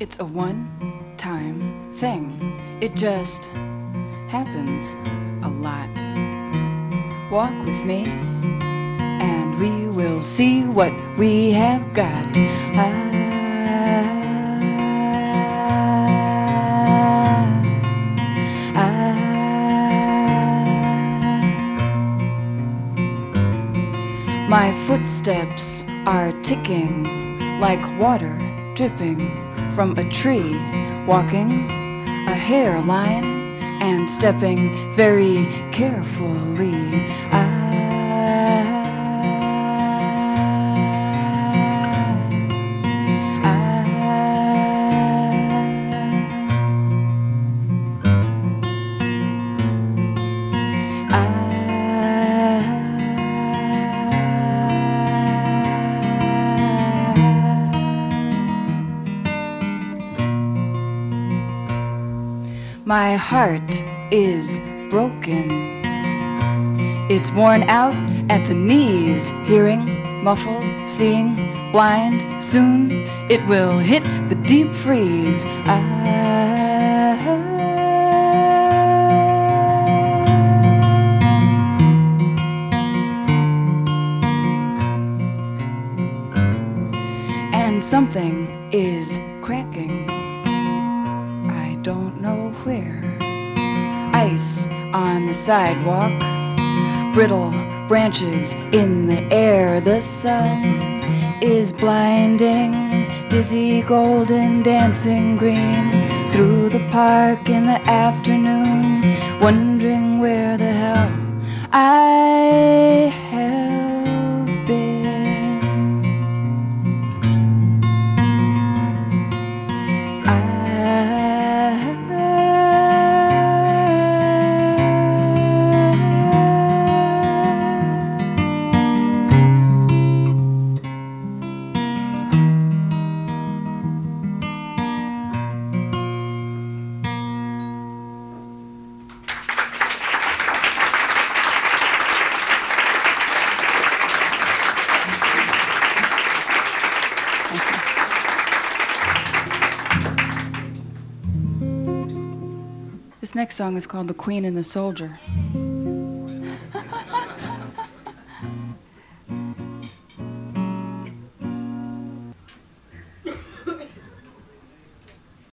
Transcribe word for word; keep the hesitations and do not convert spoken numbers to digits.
It's a one-time thing. It just happens a lot. Walk with me, and we will see what we have got. I My footsteps are ticking like water dripping from a tree, walking a hairline and stepping very carefully. I, I, I My heart is broken. It's worn out at the knees, hearing, muffled, seeing, blind. Soon it will hit the deep freeze. I And something is cracking. I don't know where. Ice on the sidewalk, brittle branches in the air. The sun is blinding, dizzy golden dancing green through the park in the afternoon, wondering where the hell I have been. This next song is called The Queen and the Soldier.